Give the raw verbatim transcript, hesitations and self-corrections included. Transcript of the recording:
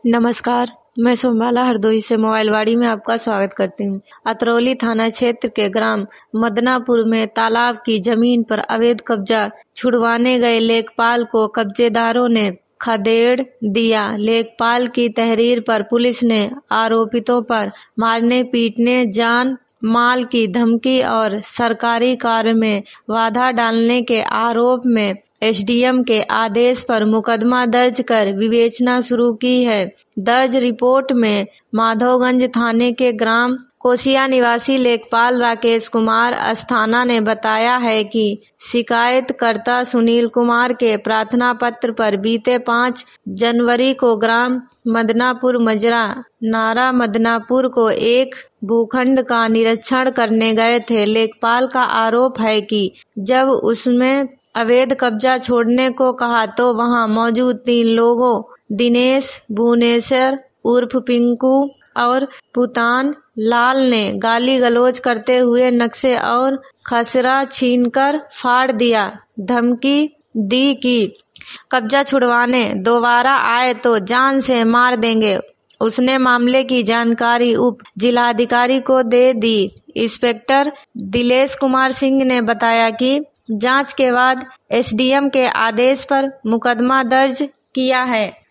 नमस्कार, मैं सोमबाला हरदोई से मोबाइलवाड़ी में आपका स्वागत करती हूँ। अतरौली थाना क्षेत्र के ग्राम मदनापुर में तालाब की जमीन पर अवैध कब्जा छुड़वाने गए लेखपाल को कब्जेदारों ने खदेड़ दिया। लेखपाल की तहरीर पर पुलिस ने आरोपितों पर मारने पीटने, जान माल की धमकी और सरकारी कार्य में बाधा डालने के आरोप में एसडीएम के आदेश पर मुकदमा दर्ज कर विवेचना शुरू की है। दर्ज रिपोर्ट में माधोगंज थाने के ग्राम कोसिया निवासी लेखपाल राकेश कुमार अस्थाना ने बताया है कि शिकायतकर्ता सुनील कुमार के प्रार्थना पत्र पर बीते पाँच जनवरी को ग्राम मदनापुर मजरा नारा मदनापुर को एक भूखंड का निरीक्षण करने गए थे। लेखपाल का आरोप है कि जब उसमें अवैध कब्जा छोड़ने को कहा तो वहां मौजूद तीन लोगों दिनेश, भुवनेश्वर उर्फ पिंकू और पुतान लाल ने गाली गलौज करते हुए नक्शे और खसरा छीनकर फाड़ दिया। धमकी दी कि कब्जा छुड़वाने दोबारा आए तो जान से मार देंगे। उसने मामले की जानकारी उप जिलाधिकारी को दे दी। इंस्पेक्टर दिलेश कुमार सिंह ने बताया कि जांच के बाद एसडीएम के आदेश पर मुकदमा दर्ज किया है।